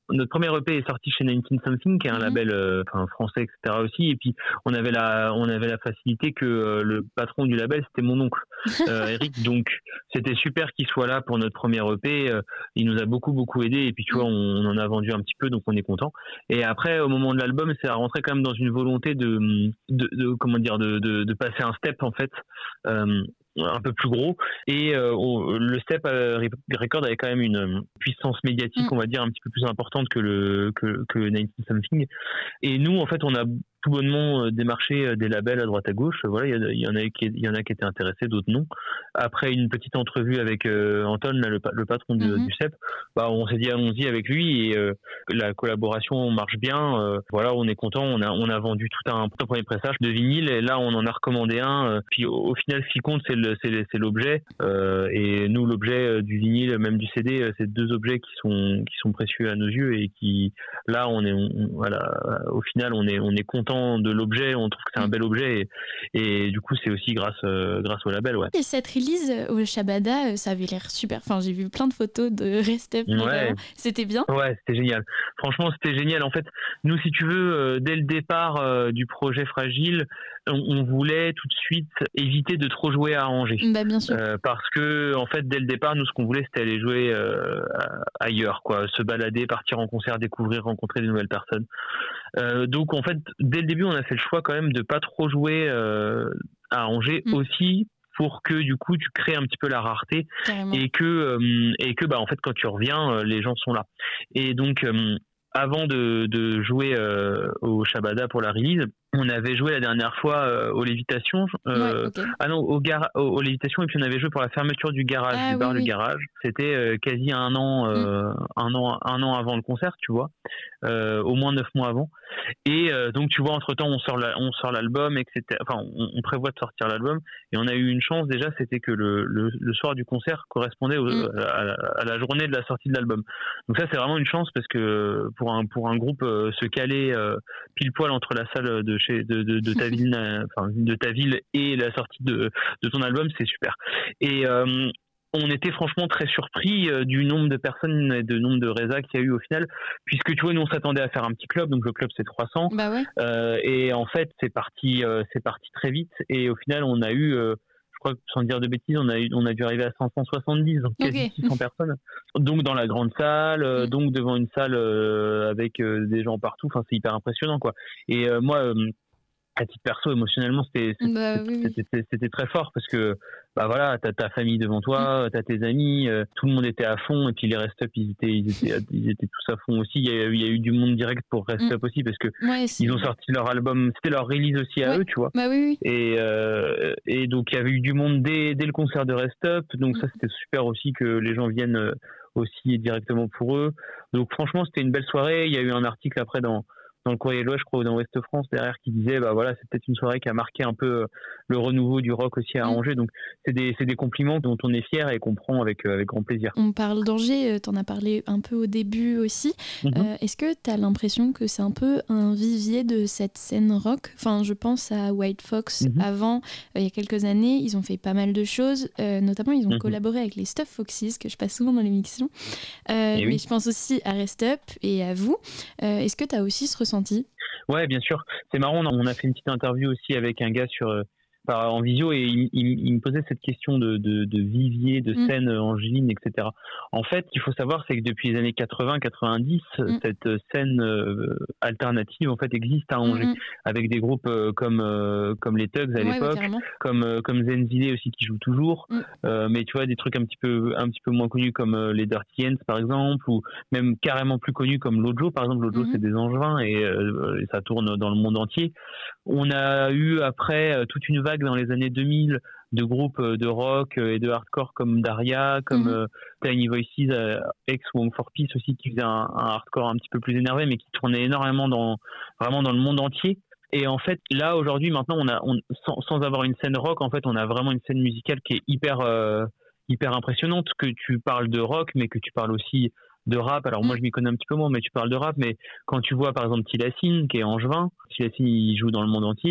notre premier E P est sorti chez dix-neuf Something, qui est un Mhm. label euh, enfin, français, et cetera aussi. Et puis on avait la, on avait la facilité que euh, le patron du label c'était mon oncle, euh, Eric. Donc c'était super qu'il soit là pour notre premier E P. Euh, il nous a beaucoup beaucoup aidé. Et puis tu vois, on, on en a vendu un petit peu, donc on est content. Et après, au moment de l'album, c'est rentré quand même dans une volonté de, de, de comment dire, de, de, de passer un step en fait. Euh, un peu plus gros et euh, on, le Step euh, Record avait quand même une puissance médiatique Mm. on va dire un petit peu plus importante que le que, que dix-neuf Something et nous en fait on a tout bonnement euh, démarché euh, des labels à droite à gauche voilà il y, y en a qui il y en a qui étaient intéressés d'autres non après une petite entrevue avec euh, Anton là, le, le patron du, Mhm. du Step bah on s'est dit allons-y avec lui et euh, la collaboration marche bien euh, voilà on est content on a on a vendu tout un, tout un premier pressage de vinyle et là on en a recommandé un euh, puis au, au final ce qui compte c'est le c'est, c'est l'objet euh, et nous l'objet du vinyle même du C D c'est deux objets qui sont qui sont précieux à nos yeux et qui là on est on, voilà au final on est on est content de l'objet on trouve que c'est un bel objet et, et du coup c'est aussi grâce euh, grâce au label ouais Et cette release euh, au Shabada, euh, ça avait l'air super. Enfin, j'ai vu plein de photos de Rest Up, Ouais. notamment. C'était bien. Ouais, c'était génial. Franchement, c'était génial. En fait, nous, si tu veux, euh, dès le départ euh, du projet Fragile, on, on voulait tout de suite éviter de trop jouer à Angers. Bah, bien sûr. Euh, parce que, en fait, dès le départ, nous, ce qu'on voulait, c'était aller jouer euh, ailleurs, quoi, se balader, partir en concert, découvrir, rencontrer des nouvelles personnes. Euh, donc, en fait, dès le début, on a fait le choix quand même de pas trop jouer euh, à Angers Mm. aussi. Pour que du coup tu crées un petit peu la rareté Carrément. et que euh, et que bah en fait quand tu reviens euh, les gens sont là et donc euh, avant de, de jouer euh, au Shabada pour la release on avait joué la dernière fois euh, aux Lévitations euh, Ouais, ok. ah non au gar au, aux Lévitations et puis on avait joué pour la fermeture du garage Ah, du bar oui, le oui. garage c'était euh, quasi un an euh, un an un an avant le concert tu vois euh, au moins neuf mois avant et euh, donc tu vois entre temps on sort la, on sort l'album etc enfin on, on prévoit de sortir l'album et on a eu une chance déjà c'était que le, le, le soir du concert correspondait au, Mm. à, la, à la journée de la sortie de l'album donc ça c'est vraiment une chance parce que pour un pour un groupe euh, se caler euh, pile poil entre la salle de chez de de, de ta ville enfin de ta ville et la sortie de de ton album c'est super et euh, on était franchement très surpris euh, du nombre de personnes et du nombre de résas qu'il y a eu au final, puisque tu vois, nous on s'attendait à faire un petit club, donc le club c'est trois cents, Bah ouais. euh, et en fait c'est parti, euh, c'est parti très vite, et au final on a eu, euh, je crois que sans dire de bêtises, on a eu, on a dû arriver à cinq cent soixante-dix, donc quasi Ok. six cents personnes, donc dans la grande salle, euh, Mm. donc devant une salle euh, avec euh, des gens partout, enfin c'est hyper impressionnant quoi. Et euh, moi. Euh, à titre perso, émotionnellement, c'était c'était, Bah oui, oui. c'était, c'était très fort parce que bah voilà, t'as ta famille devant toi, t'as tes amis, euh, tout le monde était à fond et puis les Rest Up, ils étaient, ils étaient, ils étaient tous à fond aussi. Il y a, eu- il y a eu du monde direct pour Rest Mm. Up aussi parce que Ouais, c'est... ils ont sorti leur album, c'était leur release aussi à Ouais. eux, tu vois. Bah oui, oui. Et euh, et donc il y avait eu du monde dès dès le concert de Rest Up, donc Mm. ça c'était super aussi que les gens viennent euh, aussi directement pour eux. Donc franchement, c'était une belle soirée. Il y a eu un article après dans dans le Courrier de l'Ouest, je crois, ou dans Ouest France derrière, qui disait, bah voilà, c'est peut-être une soirée qui a marqué un peu euh, le renouveau du rock aussi à Mm. Angers. Donc, c'est des, c'est des compliments dont on est fier et qu'on prend avec, euh, avec grand plaisir. On parle d'Angers, euh, t'en as parlé un peu au début aussi. Mhm. Euh, est-ce que t'as l'impression que c'est un peu un vivier de cette scène rock ? Enfin, je pense à White Fox Mhm. avant, euh, il y a quelques années, ils ont fait pas mal de choses. Euh, notamment, ils ont Mhm. collaboré avec les Stuff Foxes, que je passe souvent dans l'émission. Euh, Eh oui. mais je pense aussi à Rest Up et à vous. Euh, est-ce que t'as aussi ce ressenti ? Ouais, bien sûr. C'est marrant, on a, on a fait une petite interview aussi avec un gars sur euh, par, en visio et il, il, il me posait cette question de, de, de vivier, de Mm. scène angevine, et cetera. En fait, ce qu'il faut savoir, c'est que depuis les années quatre-vingts quatre-vingt-dix, Mm. cette scène euh, alternative en fait existe à Angers, Mhm. avec des groupes euh, comme euh, comme les Tugs à Ouais, ouais, l'époque, carrément. comme euh, comme Zenzile aussi qui joue toujours, Mm. euh, mais tu vois des trucs un petit peu un petit peu moins connus comme euh, les Dirty Hands par exemple, ou même carrément plus connus comme Lojo par exemple. Lojo Mhm. c'est des Angevins et, euh, et ça tourne dans le monde entier. On a eu après euh, toute une vague dans les années deux mille de groupes euh, de rock euh, et de hardcore comme Daria, comme Mhm. euh, Tiny Voices, euh, ex Wong for Peace aussi qui faisait un, un hardcore un petit peu plus énervé mais qui tournait énormément dans vraiment dans le monde entier. Et en fait, là aujourd'hui, maintenant, on a, on, sans, sans avoir une scène rock, en fait, on a vraiment une scène musicale qui est hyper, euh, hyper impressionnante. Que tu parles de rock, mais que tu parles aussi de rap. Alors moi, je m'y connais un petit peu moins, mais tu parles de rap. Mais quand tu vois, par exemple, Tilassine, qui est angevin, Tilassine, il joue dans le monde entier.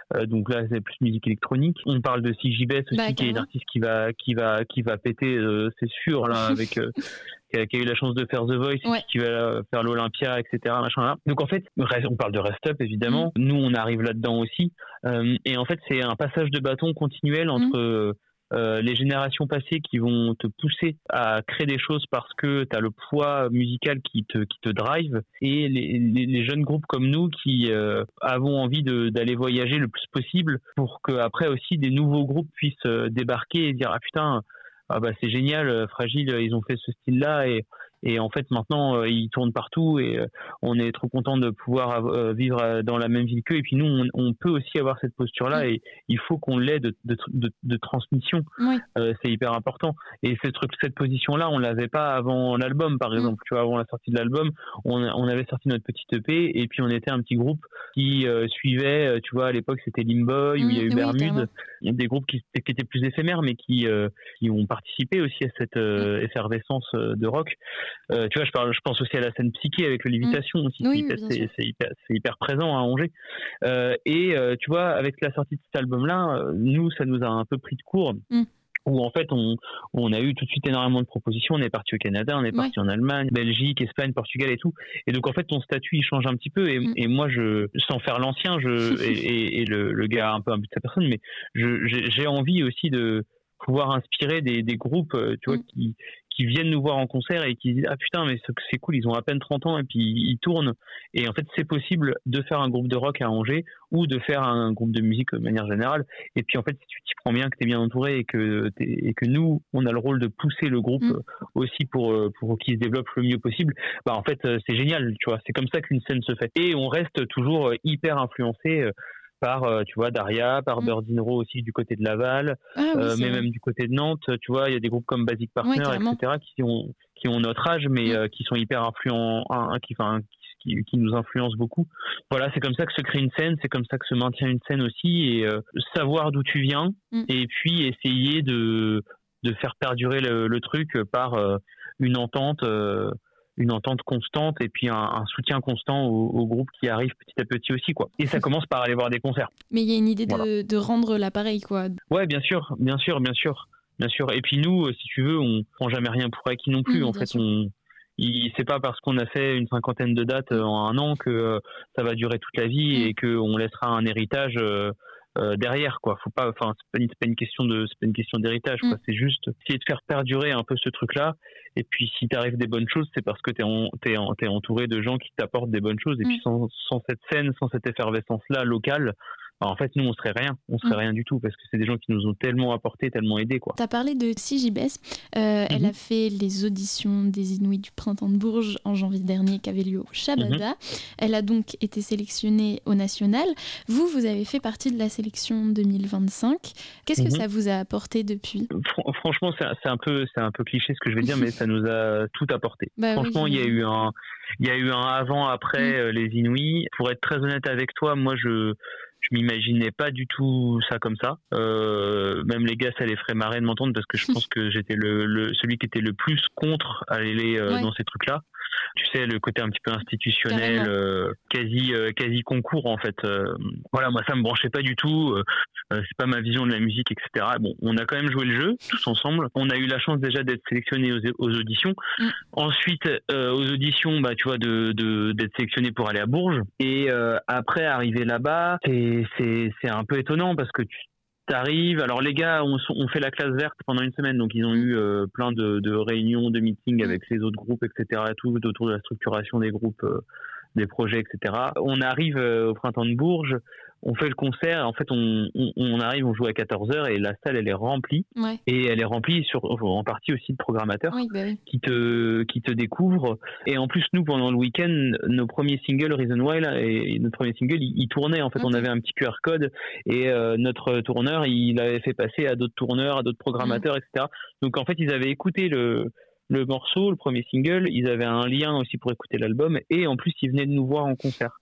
Euh, donc là, c'est plus musique électronique. On parle de C J B S aussi, Bah, qui est une carrément. artiste qui va, qui va, qui va péter, euh, c'est sûr, là, avec, euh, qui, a, qui a eu la chance de faire The Voice, Ouais. qui va faire l'Olympia, et cetera. Machin là. Donc en fait, on parle de Rest Up évidemment. Mmh. Nous, on arrive là-dedans aussi. Euh, et en fait, c'est un passage de bâton continuel entre mmh. euh, les générations passées qui vont te pousser à créer des choses parce que tu as le poids musical qui te, qui te drive, et les, les, les jeunes groupes comme nous qui euh, avons envie de, d'aller voyager le plus possible pour qu'après aussi des nouveaux groupes puissent euh, débarquer et dire ah putain, ah bah c'est génial, Fragile, ils ont fait ce style-là, et et en fait maintenant euh, ils tournent partout, et euh, on est trop content de pouvoir euh, vivre dans la même ville qu'eux, et puis nous on, on peut aussi avoir cette posture-là, mmh. et il faut qu'on l'ait de, de, de, de transmission. Oui. Euh, c'est hyper important, et cette, cette position-là on l'avait pas avant l'album par exemple. Mmh. Tu vois, avant la sortie de l'album on, on avait sorti notre petite E P, et puis on était un petit groupe qui euh, suivait, tu vois, à l'époque c'était Limboy, mmh. où il y a eu oui, Bermude, il y a des groupes qui, qui étaient plus éphémères mais qui, euh, qui ont participé aussi à cette euh, mmh. effervescence de rock. Euh, tu vois, je parle, je pense aussi à la scène Psyché avec le Lévitation mmh. aussi. Oui, c'est, oui, c'est, c'est, hyper, c'est hyper présent à Angers. Euh, et euh, tu vois, avec la sortie de cet album-là, euh, nous, ça nous a un peu pris de court. Mmh. Où en fait on, on a eu tout de suite énormément de propositions, on est parti au Canada, on est parti ouais. en Allemagne, Belgique, Espagne, Portugal et tout, et donc en fait ton statut il change un petit peu, et, mmh. et moi je, sans faire l'ancien, je et, et, et le, le gars un peu un but de sa personne, mais je, j'ai, j'ai envie aussi de pouvoir inspirer des, des groupes, tu vois, mmh. qui qui viennent nous voir en concert et qui disent ah putain mais c'est cool, ils ont à peine trente ans et puis ils tournent, et en fait c'est possible de faire un groupe de rock à Angers ou de faire un groupe de musique de manière générale, et puis en fait si tu t'y prends bien, que t'es bien entouré, et que t'es, et que nous on a le rôle de pousser le groupe mmh. aussi pour pour qu'il se développe le mieux possible, bah en fait c'est génial, tu vois, c'est comme ça qu'une scène se fait, et on reste toujours hyper influencé par, tu vois, Daria, par mmh. Birds in Row aussi du côté de Laval, ah, oui, euh, mais vrai. Même du côté de Nantes, tu vois, il y a des groupes comme Basic Partner, ouais, et cetera, qui ont, qui ont notre âge, mais mmh. euh, qui sont hyper influents, hein, qui, enfin, qui, qui nous influencent beaucoup. Voilà, c'est comme ça que se crée une scène, c'est comme ça que se maintient une scène aussi, et euh, savoir d'où tu viens, mmh. et puis essayer de, de faire perdurer le, le truc par euh, une entente, euh, une entente constante, et puis un, un soutien constant au, au groupe qui arrive petit à petit aussi, quoi. Et ça commence par aller voir des concerts. Mais il y a une idée voilà. de, de rendre l'appareil, quoi. Ouais, bien sûr, bien sûr, bien sûr, bien sûr. Et puis nous, si tu veux, on prend jamais rien pour acquis non plus. Mmh, en fait, sûr. on, il, c'est pas parce qu'on a fait une cinquantaine de dates en un an que euh, ça va durer toute la vie mmh. et que on laissera un héritage. Euh, Euh, derrière, quoi. Faut pas, enfin, c'est pas, une, c'est pas une question de, c'est pas une question d'héritage, quoi. Mm. C'est juste essayer de faire perdurer un peu ce truc-là. Et puis, si t'arrives des bonnes choses, c'est parce que t'es, en, t'es, en, t'es entouré de gens qui t'apportent des bonnes choses. Et mm. puis, sans, sans cette scène, sans cette effervescence-là locale, alors en fait, nous, on serait rien. On serait mmh. rien du tout, parce que c'est des gens qui nous ont tellement apporté, tellement aidé, quoi. T'as parlé de C J B S. Euh, mmh. Elle a fait les auditions des Inouïs du Printemps de Bourges en janvier dernier, qui avait lieu au Shabada. Mmh. Elle a donc été sélectionnée au National. Vous, vous avez fait partie de la sélection deux mille vingt-cinq. Qu'est-ce mmh. que ça vous a apporté depuis ? Fr- Franchement, c'est un, c'est, un peu, c'est un peu cliché ce que je vais dire, mais ça nous a tout apporté. Bah, franchement, oui, il y a eu un, il y a eu un avant-après mmh. euh, les Inouïs. Pour être très honnête avec toi, moi, je... je m'imaginais pas du tout ça comme ça. Euh, même les gars, ça les ferait marrer de m'entendre, parce que je pense que j'étais le, le celui qui était le plus contre aller euh, ouais. dans ces trucs-là. Tu sais, le côté un petit peu institutionnel, euh, quasi euh, quasi concours en fait. Euh, voilà, moi ça me branchait pas du tout. Euh, c'est pas ma vision de la musique, et cetera. Bon, on a quand même joué le jeu tous ensemble. On a eu la chance déjà d'être sélectionnés aux, aux auditions. Mm. Ensuite, euh, aux auditions, bah tu vois, de, de d'être sélectionné pour aller à Bourges. Et euh, après arriver là-bas, c'est c'est c'est un peu étonnant, parce que tu t'arrives. Alors les gars ont, ont fait la classe verte pendant une semaine, donc ils ont eu euh, plein de, de réunions, de meetings avec les autres groupes, et cetera. Tout autour de la structuration des groupes, euh, des projets, et cetera. On arrive euh, au Printemps de Bourges, on fait le concert. En fait, on, on, on arrive, on joue à quatorze heures, et la salle elle est remplie. Ouais. Et elle est remplie sur en partie aussi de programmateurs oui, bah oui. qui te qui te découvrent. Et en plus, nous pendant le week-end, nos premiers singles Reason Why là, et notre premier single, il, il tournait. En fait, okay. on avait un petit Q R code, et euh, notre tourneur, il avait fait passer à d'autres tourneurs, à d'autres programmateurs, mmh. et cetera. Donc en fait, ils avaient écouté le le morceau, le premier single. Ils avaient un lien aussi pour écouter l'album, et en plus, ils venaient de nous voir en concert.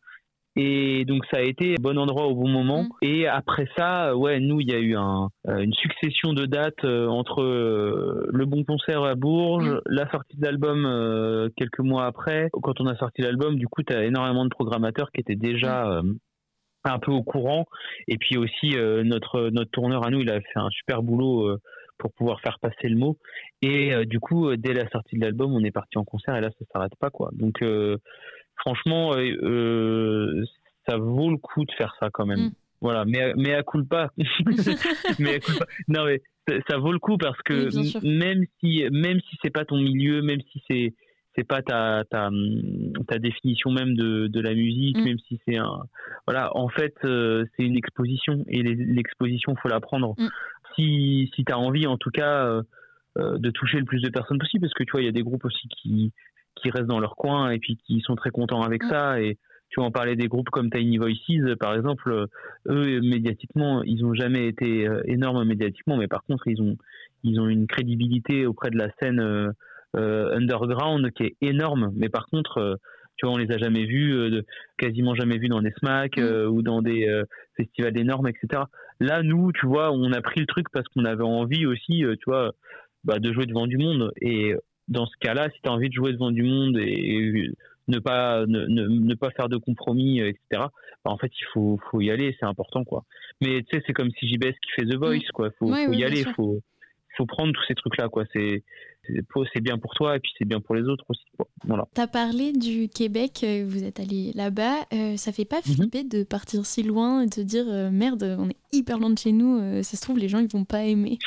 Et donc ça a été bon endroit au bon moment. Mmh. Et après ça, ouais, nous il y a eu un, euh, une succession de dates euh, entre euh, le bon concert à Bourges, mmh. la sortie de l'album euh, quelques mois après. Quand on a sorti l'album, du coup, t'as énormément de programmateurs qui étaient déjà euh, un peu au courant. Et puis aussi, euh, notre, notre tourneur à nous, il a fait un super boulot euh, pour pouvoir faire passer le mot. Et euh, du coup, euh, dès la sortie de l'album, on est parti en concert et là, ça s'arrête pas, quoi. Donc, euh, franchement, euh, euh, ça vaut le coup de faire ça quand même. Mm. Voilà, mais, mais à culpa. mais à culpa. Non, mais ça, ça vaut le coup parce que oui, même si, même si c'est pas ton milieu, même si c'est, c'est pas ta, ta, ta définition même de, de la musique, mm. même si c'est un, voilà, en fait, euh, c'est une exposition et les, l'exposition, faut la prendre. Mm. Si, si t'as envie, en tout cas, euh, euh, de toucher le plus de personnes possible, parce que tu vois, il y a des groupes aussi qui, qui restent dans leur coin et puis qui sont très contents avec mm. ça. Et tu vois, on parlait des groupes comme Tiny Voices, par exemple, eux, médiatiquement, ils n'ont jamais été énormes médiatiquement, mais par contre, ils ont, ils ont une crédibilité auprès de la scène euh, euh, underground qui est énorme. Mais par contre, euh, tu vois, on les a jamais vus, euh, quasiment jamais vus dans des SMAC euh, ou dans des euh, festivals énormes, et cetera. Là, nous, tu vois, on a pris le truc parce qu'on avait envie aussi, euh, tu vois, bah, de jouer devant du monde. Et dans ce cas-là, si tu as envie de jouer devant du monde et, et ne pas ne, ne, ne pas faire de compromis, et cetera. Bah, en fait, il faut faut y aller, c'est important, quoi. Mais tu sais, c'est comme si J B S qui fait The Voice, quoi. Faut, ouais, faut ouais, y aller, sûr. faut faut prendre tous ces trucs-là, quoi. C'est c'est bien pour toi et puis c'est bien pour les autres aussi, quoi. Voilà. T'as parlé du Québec, vous êtes allé là-bas. Euh, ça fait pas flipper mm-hmm. de partir si loin et de te dire euh, merde, on est hyper loin de chez nous. Euh, ça se trouve, les gens ils vont pas aimer.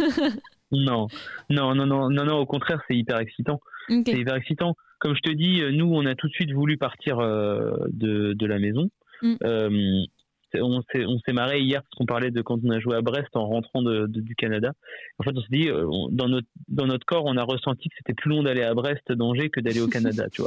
non, non, non, non, non, non. Au contraire, c'est hyper excitant. Okay. C'est hyper excitant. Comme je te dis, nous, on a tout de suite voulu partir euh, de, de la maison. Mm. Euh, on, s'est, on s'est marré hier parce qu'on parlait de quand on a joué à Brest en rentrant de, de, du Canada. En fait, on s'est dit, on, dans, notre, dans notre corps, on a ressenti que c'était plus long d'aller à Brest d'Angers que d'aller au Canada, tu vois.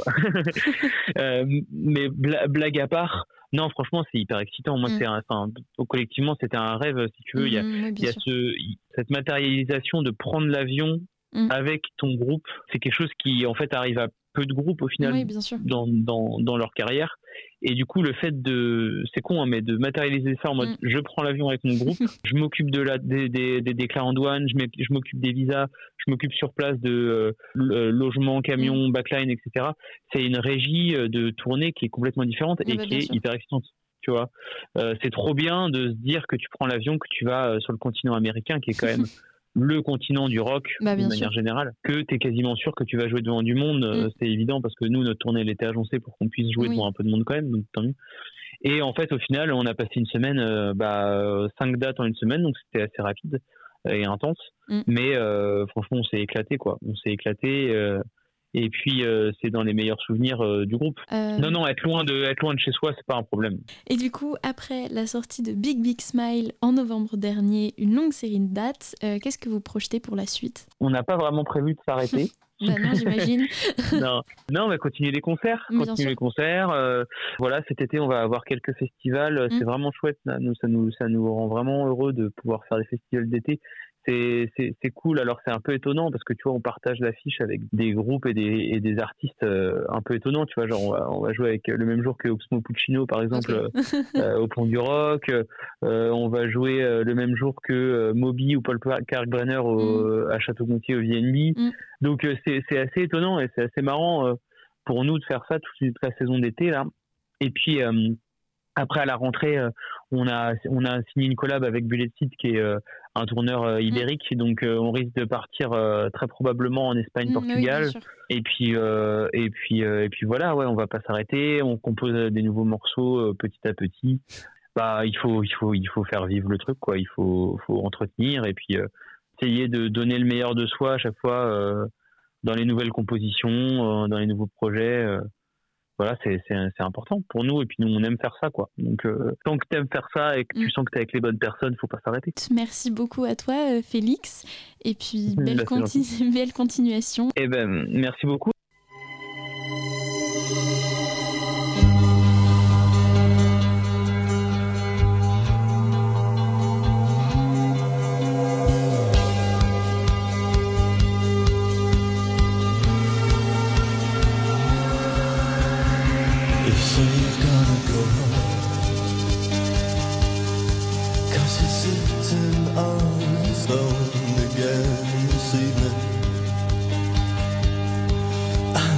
euh, mais bla, blague à part, non, franchement, c'est hyper excitant. Moi, mm. c'est un, enfin, collectivement, c'était un rêve, si tu veux. Il y a, mm, il y a ce, cette matérialisation de prendre l'avion mm. avec ton groupe. C'est quelque chose qui, en fait, arrive à peu de groupes au final oui, bien sûr. Dans, dans, dans leur carrière. Et du coup, le fait de, c'est con, hein, mais de matérialiser ça en mode, mm. je prends l'avion avec mon groupe, je m'occupe de la, des, des, des déclats en douane, je, je m'occupe des visas, je m'occupe sur place de euh, logement, camion, mm. backline, et cetera. C'est une régie de tournée qui est complètement différente oui, et bah, qui est sûr. hyper excitante. Tu vois, euh, c'est trop bien de se dire que tu prends l'avion, que tu vas euh, sur le continent américain, qui est quand même le continent du rock bah, de manière sûr. générale, que tu es quasiment sûr que tu vas jouer devant du monde. Mm. Euh, c'est évident parce que nous, notre tournée, elle était agencée pour qu'on puisse jouer oui. devant un peu de monde quand même. Donc, tant mieux. Et en fait, au final, on a passé une semaine, euh, bah, cinq dates en une semaine, donc c'était assez rapide et intense. Mm. Mais euh, franchement, on s'est éclaté, quoi. On s'est éclaté. Euh, et puis, euh, c'est dans les meilleurs souvenirs euh, du groupe. Euh... Non, non, être loin, de, être loin de chez soi, c'est pas un problème. Et du coup, après la sortie de Big Big Smile en novembre dernier, une longue série de dates, euh, qu'est-ce que vous projetez pour la suite ? On n'a pas vraiment prévu de s'arrêter. Bah non, j'imagine. non. non, on va continuer les concerts. Bien continuer sûr. les concerts. Euh, voilà, cet été, on va avoir quelques festivals. Mm. C'est vraiment chouette. Là. Nous, ça nous, ça nous rend vraiment heureux de pouvoir faire des festivals d'été. C'est, c'est, c'est cool. Alors, c'est un peu étonnant parce que tu vois, on partage l'affiche avec des groupes et des, et des artistes euh, un peu étonnants. Tu vois, genre, on va, on va jouer avec le même jour que Oxmo Puccino, par exemple, okay. euh, au Pont du Rock. Euh, on va jouer euh, le même jour que euh, Moby ou Paul Kalkbrenner au, mm. à Château-Gontier au V N B. Mm. Donc, euh, c'est, c'est assez étonnant et c'est assez marrant euh, pour nous de faire ça toute, toute la saison d'été, là. Et puis, euh, après, à la rentrée, euh, on a, on a signé une collab avec Bullet Seed qui est euh, un tourneur euh, ibérique. Mmh. Donc, euh, on risque de partir euh, très probablement en Espagne, mmh, Portugal. Oui, et puis, euh, et puis, euh, et puis voilà, ouais, on va pas s'arrêter. On compose des nouveaux morceaux euh, petit à petit. Bah, il faut, il faut, il faut faire vivre le truc, quoi. Il faut, faut entretenir et puis euh, essayer de donner le meilleur de soi à chaque fois euh, dans les nouvelles compositions, euh, dans les nouveaux projets. Euh, Voilà, c'est, c'est, c'est important pour nous et puis nous on aime faire ça, quoi. Donc euh, tant que t'aimes faire ça et que tu mmh. sens que t'es avec les bonnes personnes, faut pas s'arrêter. Merci beaucoup à toi Félix et puis belle, bah, conti- belle continuation. Eh ben merci beaucoup.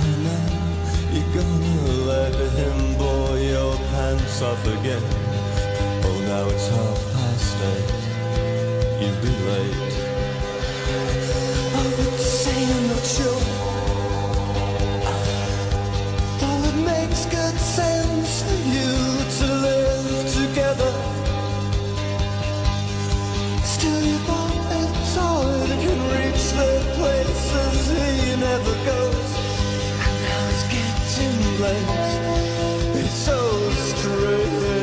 Off again, it's half past eight. You'll be late. I would say I'm not sure. Though it makes good sense for you to live together. Still you both inside can reach the places he never goes. And now it's getting late. It's so strange.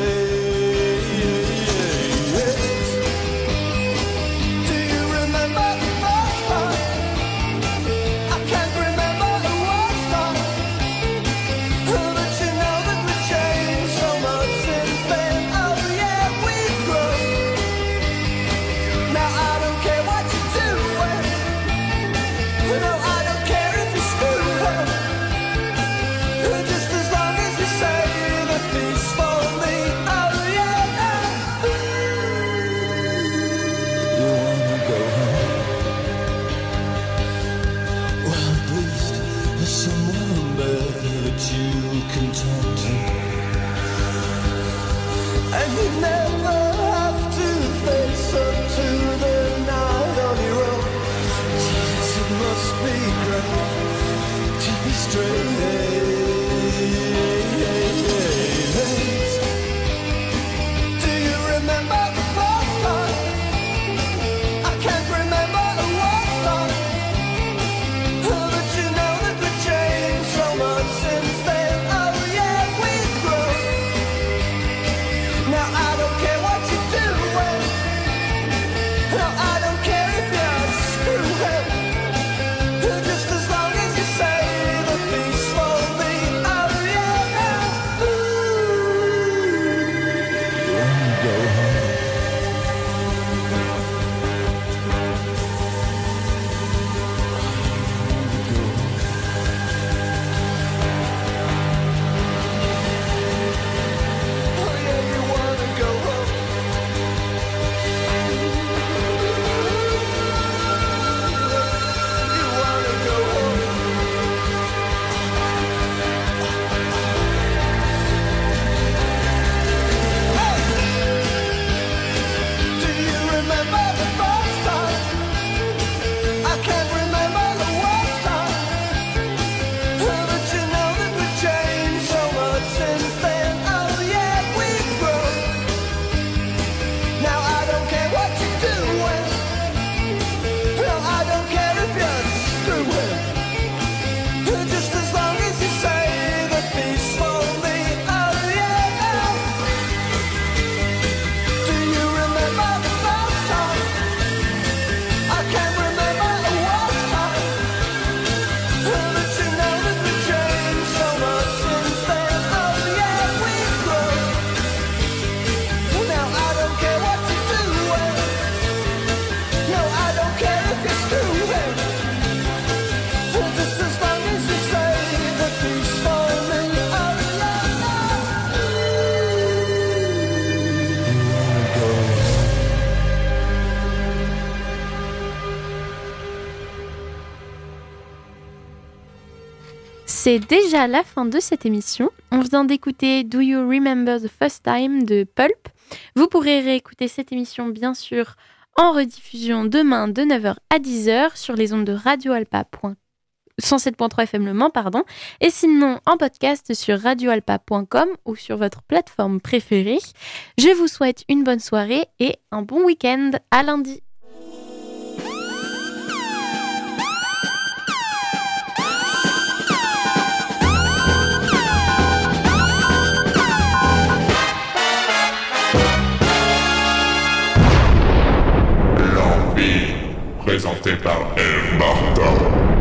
C'est déjà la fin de cette émission. On vient d'écouter Do You Remember the First Time de Pulp. Vous pourrez réécouter cette émission bien sûr en rediffusion demain de neuf heures à dix heures sur les ondes de radio alpa cent sept point trois F M Le Mans, pardon, et sinon en podcast sur radio alpa point com ou sur votre plateforme préférée. Je vous souhaite une bonne soirée et un bon week-end. À lundi. Présenté par Eve Martin.